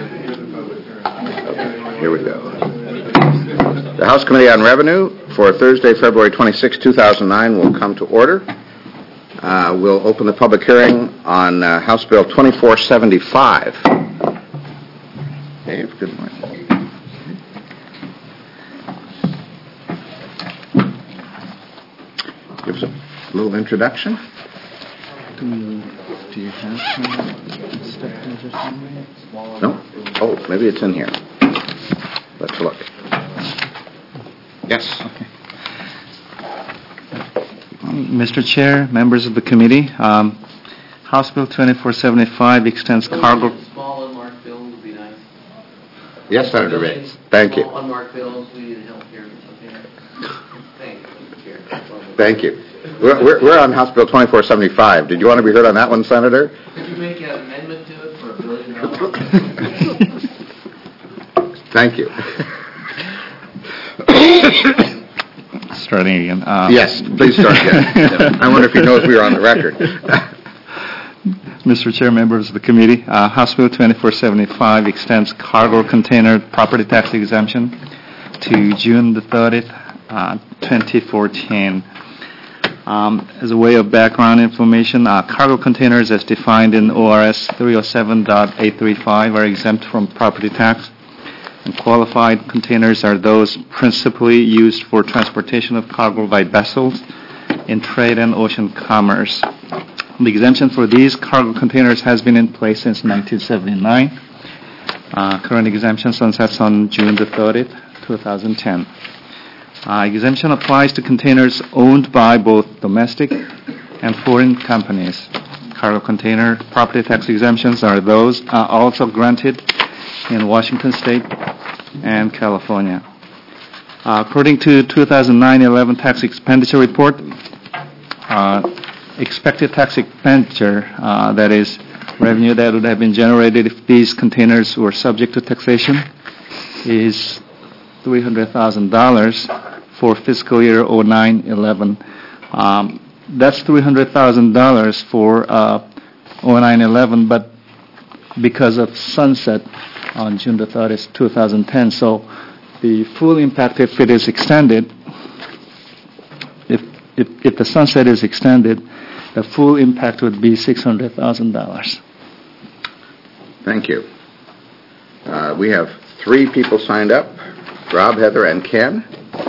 Here we go. The House Committee on Revenue for Thursday, February 26, 2009 will come to order. We'll open the public hearing on House Bill 2475. Dave, good morning. Give us a little introduction. Do you have some stipends or something? No? Oh, maybe it's in here. Let's look. Yes. Okay. Mr. Chair, members of the committee, House Bill 2475 extends cargo. Small unmarked bills would be nice. Yes, Senator Bates. Thank you. Small unmarked bills, we need help here. Thank you, Mr. Chair. Thank you. We're on House Bill 2475. Did you want to be heard on that one, Senator? Could you make an amendment to it for $1 billion? Thank you. Starting again. Yes, please start again. I wonder if he knows we are on the record. Mr. Chair, members of the committee, House Bill 2475 extends cargo container property tax exemption to June the 30th, 2014. As a way of background information, cargo containers as defined in ORS 307.835 are exempt from property tax. And qualified containers are those principally used for transportation of cargo by vessels in trade and ocean commerce. The exemption for these cargo containers has been in place since 1979. Current exemption sunsets on June the 30th, 2010. Exemption applies to containers owned by both domestic and foreign companies. Cargo container property tax exemptions are those also granted in Washington State and California. According to 2009-11 tax expenditure report, expected tax expenditure, that is, revenue that would have been generated if these containers were subject to taxation, is $300,000 for fiscal year 09-11. That's $300,000 for 09-11, but because of sunset on June the 30th, 2010. So the full impact, if it is extended, if the sunset is extended, the full impact would be $600,000. Thank you. We have 3 people signed up, Rob, Heather, and Ken.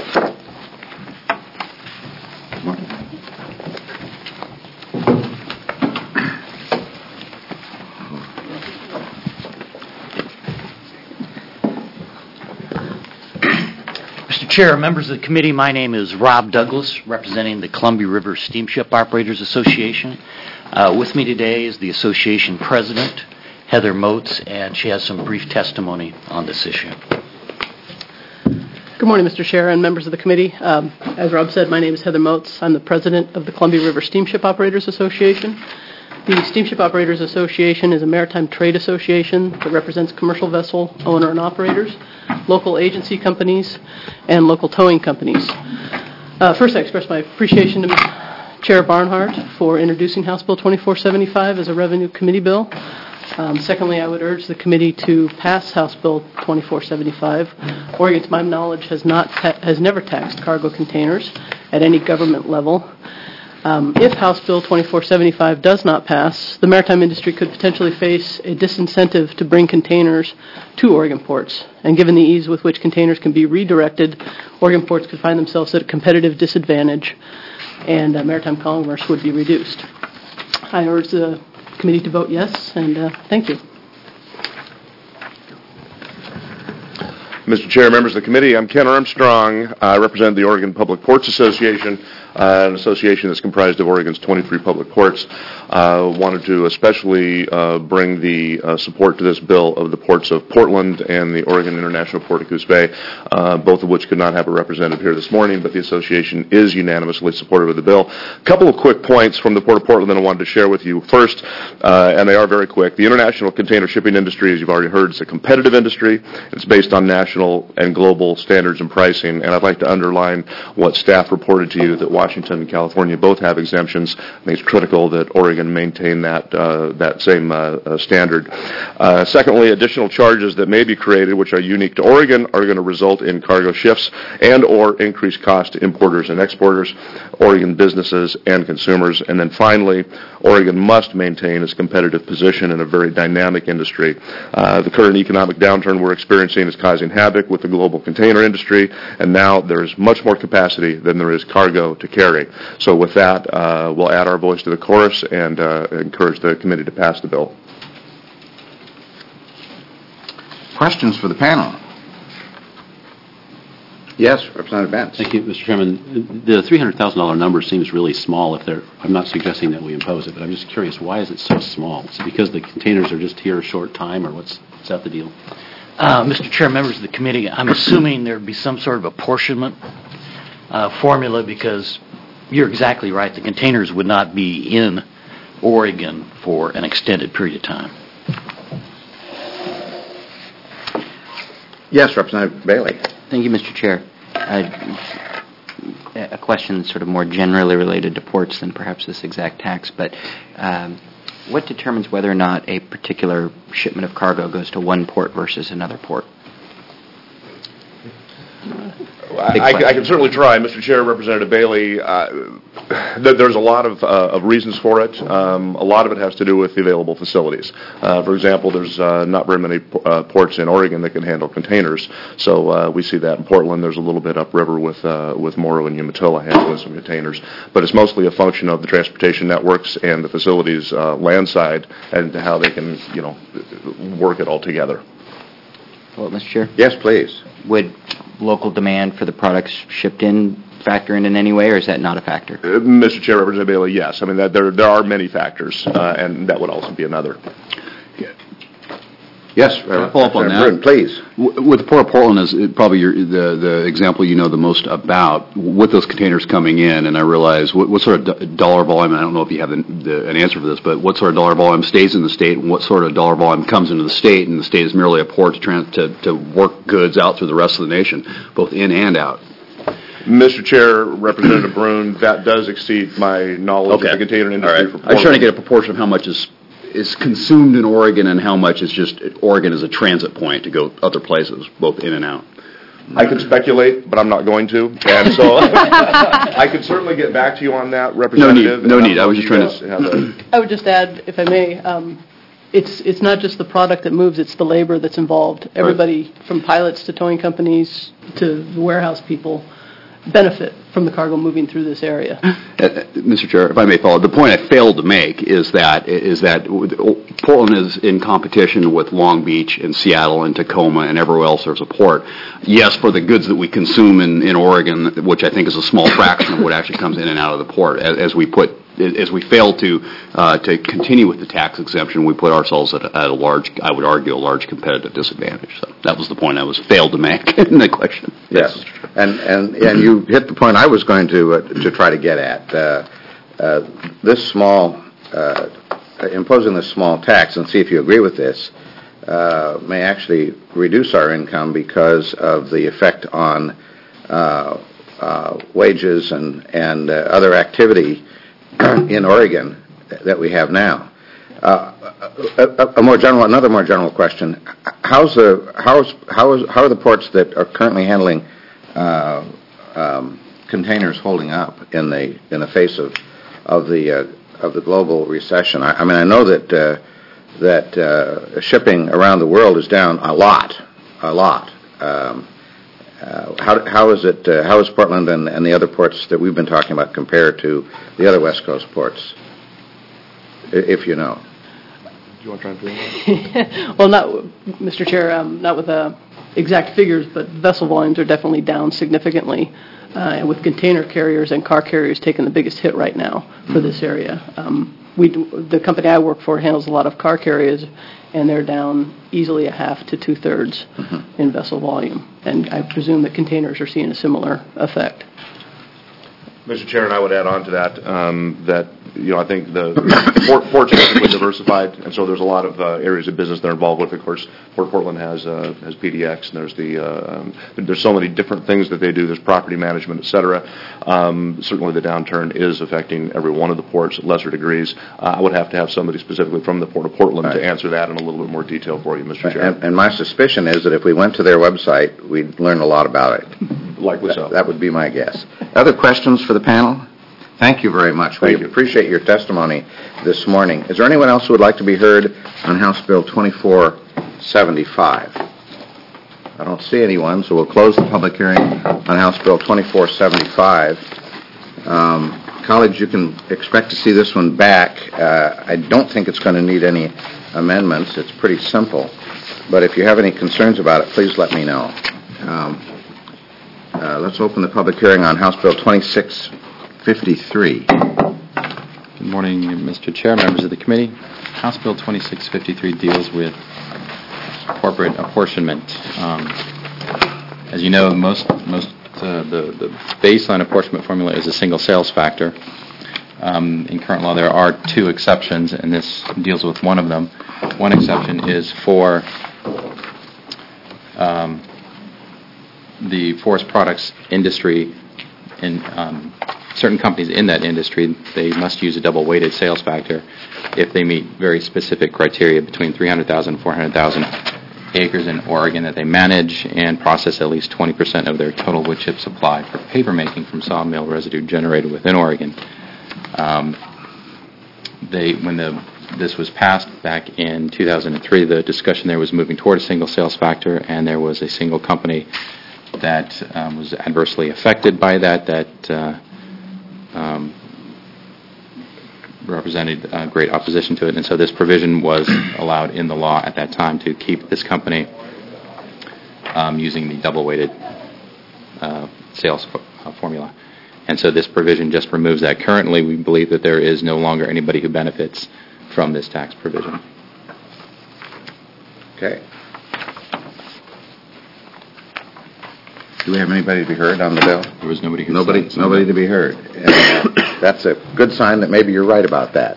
Chair, members of the committee, my name is Rob Douglas, representing the Columbia River Steamship Operators Association. With me today is the association president, Heather Moats, and she has some brief testimony on this issue. Good morning, Mr. Chair and members of the committee. As Rob said, my name is Heather Moats. I'm the president of the Columbia River Steamship Operators Association. The Steamship Operators Association is a maritime trade association that represents commercial vessel owner and operators, local agency companies, and local towing companies. First, I express my appreciation to Chair Barnhart for introducing House Bill 2475 as a Revenue Committee bill. Secondly, I would urge the committee to pass House Bill 2475. Oregon, to my knowledge, has never taxed cargo containers at any government level. If House Bill 2475 does not pass, the maritime industry could potentially face a disincentive to bring containers to Oregon ports. And given the ease with which containers can be redirected, Oregon ports could find themselves at a competitive disadvantage, and maritime commerce would be reduced. I urge the committee to vote yes, and thank you. Mr. Chair, members of the committee, I'm Ken Armstrong. I represent the Oregon Public Ports Association, an association that's comprised of Oregon's 23 public ports. Wanted to especially bring the support to this bill of the ports of Portland and the Oregon International Port of Coos Bay, both of which could not have a representative here this morning, but the association is unanimously supportive of the bill. A couple of quick points from the Port of Portland that I wanted to share with you. First, and they are very quick, the international container shipping industry, as you've already heard, is a competitive industry. It's based on national and global standards and pricing, and I'd like to underline what staff reported to you, that Washington and California both have exemptions. I think it's critical that Oregon maintain that same standard. Secondly, additional charges that may be created, which are unique to Oregon, are going to result in cargo shifts and or increased cost to importers and exporters, Oregon businesses and consumers. And then finally, Oregon must maintain its competitive position in a very dynamic industry. The current economic downturn we're experiencing is causing havoc with the global container industry, and now there's much more capacity than there is cargo to carry. So with that, we'll add our voice to the chorus and encourage the committee to pass the bill. Questions for the panel? Yes, Representative Benz. Thank you, Mr. Chairman. The $300,000 number seems really small. I'm not suggesting that we impose it, but I'm just curious, why is it so small? Is it because the containers are just here a short time, or is that the deal? Mr. Chair, members of the committee, I'm assuming there'd be some sort of apportionment formula, because you're exactly right. The containers would not be in Oregon for an extended period of time. Yes, Representative Bailey. Thank you, Mr. Chair. A question sort of more generally related to ports than perhaps this exact tax, but what determines whether or not a particular shipment of cargo goes to one port versus another port? I can certainly try, Mr. Chair, Representative Bailey. There's a lot of reasons for it. A lot of it has to do with the available facilities. For example, there's not very many ports in Oregon that can handle containers. So we see that in Portland. There's a little bit upriver with Morrow and Umatilla handling some containers. But it's mostly a function of the transportation networks and the facilities landside and how they can, work it all together. Well, Mr. Chair? Yes, please. Would local demand for the products shipped in factor in any way, or is that not a factor? Mr. Chair, Representative Bailey, yes. I mean, there are many factors, and that would also be another. Yes, follow up on that, please. With the Port of Portland is probably the example you know the most about, with those containers coming in, and I realize what sort of dollar volume, I don't know if you have an answer for this, but what sort of dollar volume stays in the state, and what sort of dollar volume comes into the state, and the state is merely a port to work goods out through the rest of the nation, both in and out. Mr. Chair, Representative Brune, that does exceed my knowledge of the container industry. All right. I was trying to get a proportion of how much is consumed in Oregon and how much is just Oregon as a transit point to go other places, both in and out. I could speculate, but I'm not going to. And so I could certainly get back to you on that, Representative. No need. I was just trying to... I would just add, if I may, it's not just the product that moves, it's the labor that's involved. Everybody from pilots to towing companies to the warehouse people benefit from the cargo moving through this area. Mr. Chair, if I may follow, the point I failed to make is that Portland is in competition with Long Beach and Seattle and Tacoma and everywhere else there's a port. Yes, for the goods that we consume in Oregon, which I think is a small fraction of what actually comes in and out of the port. As we fail to continue with the tax exemption, we put ourselves at a large, I would argue, a large competitive disadvantage. So that was the point I was failed to make in the question. Yes, and you hit the point I was going to try to get at. This small, imposing this small tax, and see if you agree with this, may actually reduce our income because of the effect on wages and other activity in Oregon that we have now. Another more general question: how are the ports that are currently handling containers holding up in the face of the global recession? I mean, I know that shipping around the world is down a lot. How is Portland and the other ports that we've been talking about compared to the other West Coast ports, if you know? Do you want to try and Well, Mr. Chair, not with exact figures, but vessel volumes are definitely down significantly, with container carriers and car carriers taking the biggest hit right now for this area. The company I work for handles a lot of car carriers, and they're down easily a half to two-thirds in vessel volume. And I presume that containers are seeing a similar effect. Mr. Chair, and I would add on to that, I think the ports are typically diversified, and so there's a lot of areas of business they're involved with. Of course, Port Portland has PDX, and there's so many different things that they do. There's property management, et cetera. Certainly, the downturn is affecting every one of the ports at lesser degrees. I would have to have somebody specifically from the Port of Portland to answer that in a little bit more detail for you, Mr. Chair. And my suspicion is that if we went to their website, we'd learn a lot about it. Likely so. That would be my guess. Other questions for the panel? Thank you very much. We appreciate your testimony this morning. Is there anyone else who would like to be heard on House Bill 2475? I don't see anyone, so we'll close the public hearing on House Bill 2475. Colleagues, you can expect to see this one back. I don't think it's going to need any amendments. It's pretty simple. But if you have any concerns about it, please let me know. Let's open the public hearing on House Bill 2653. Good morning, Mr. Chair, members of the committee. House Bill 2653 deals with corporate apportionment. As you know, the baseline apportionment formula is a single sales factor. In current law, there are two exceptions, and this deals with one of them. One exception is for the forest products industry. In certain companies in that industry, they must use a double-weighted sales factor if they meet very specific criteria between 300,000 and 400,000 acres in Oregon that they manage and process at least 20% of their total wood chip supply for paper making from sawmill residue generated within Oregon. This was passed back in 2003, the discussion there was moving toward a single sales factor, and there was a single company that was adversely affected by that represented great opposition to it, and so this provision was allowed in the law at that time to keep this company using the double-weighted sales formula. And so this provision just removes that. Currently, we believe that there is no longer anybody who benefits from this tax provision. Okay. Do we have anybody to be heard on the bill? There was nobody who Nobody to be heard. And, that's a good sign that maybe you're right about that.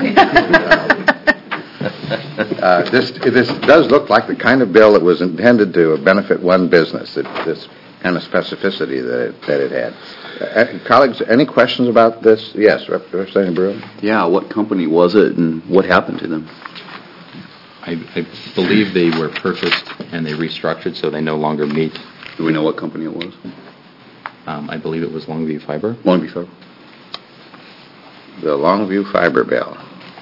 This does look like the kind of bill that was intended to benefit one business, this kind of specificity that it had. Colleagues, any questions about this? Yes, Representative Brewer? Yeah, what company was it and what happened to them? I believe they were purchased and they restructured, so they no longer meet. Do we know what company it was? I believe it was Longview Fiber. Longview Fiber. The Longview Fiber bill.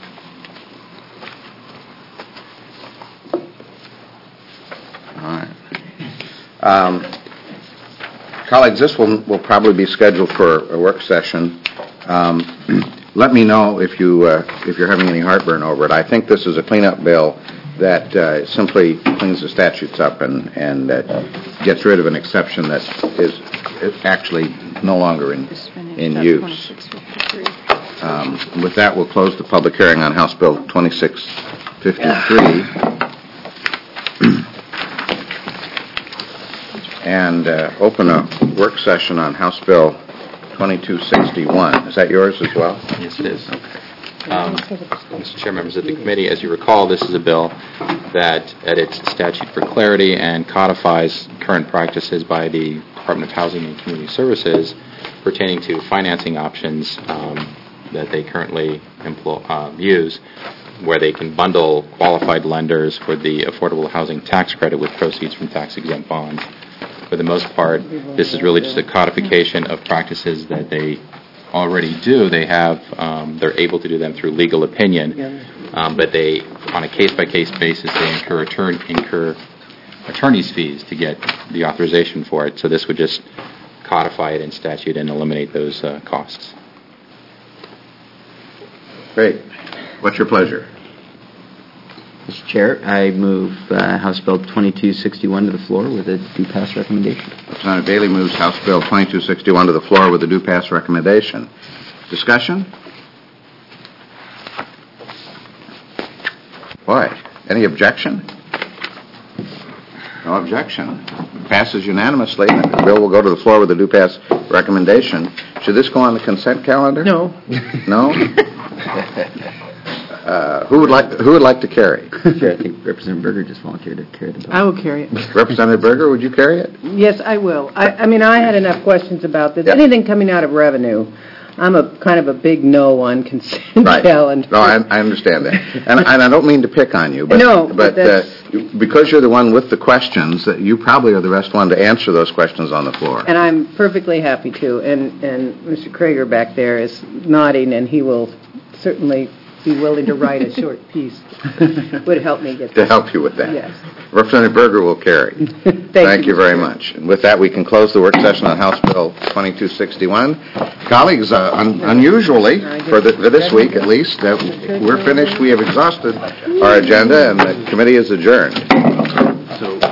All right. Colleagues, this will probably be scheduled for a work session. Let me know if you're having any heartburn over it. I think this is a cleanup bill that simply cleans the statutes up and gets rid of an exception that is actually no longer in use. With that, we'll close the public hearing on House Bill 2653 and open a work session on House Bill 2261. Is that yours as well? Yes, it is. Mr. Chair, members of the committee, as you recall, this is a bill that edits statute for clarity and codifies current practices by the Department of Housing and Community Services pertaining to financing options that they currently use, where they can bundle qualified lenders for the affordable housing tax credit with proceeds from tax-exempt bonds. For the most part, this is really just a codification of practices that they already do. They're able to do them through legal opinion, but they, on a case-by-case basis, they incur attorney's fees to get the authorization for it. So this would just codify it in statute and eliminate those costs. Great. What's your pleasure? Mr. Chair, I move House Bill 2261 to the floor with a due pass recommendation. Representative Bailey moves House Bill 2261 to the floor with a due pass recommendation. Discussion? Boy, any objection? No objection. Passes unanimously. The bill will go to the floor with a due pass recommendation. Should this go on the consent calendar? No. No? Who would like to carry? Chair, I think Representative Berger just volunteered to carry the bill. I will carry it. Representative Berger, would you carry it? Yes, I will. I mean, I had enough questions about this. Yeah. Anything coming out of revenue, I'm a kind of a big no on consent Right. calendar. No, I understand that. And I don't mean to pick on you, but, No, but that's- because you're the one with the questions, that you probably are the best one to answer those questions on the floor. And I'm perfectly happy to. And Mr. Krager back there is nodding, and he will certainly be willing to write a short piece. Would help me get To that. help you with that. Yes. Representative Berger will carry. Thank you very much. And with that, we can close the work session on House Bill 2261. Colleagues, unusually, for this week at least, we're finished. We have exhausted our agenda, and the committee is adjourned. So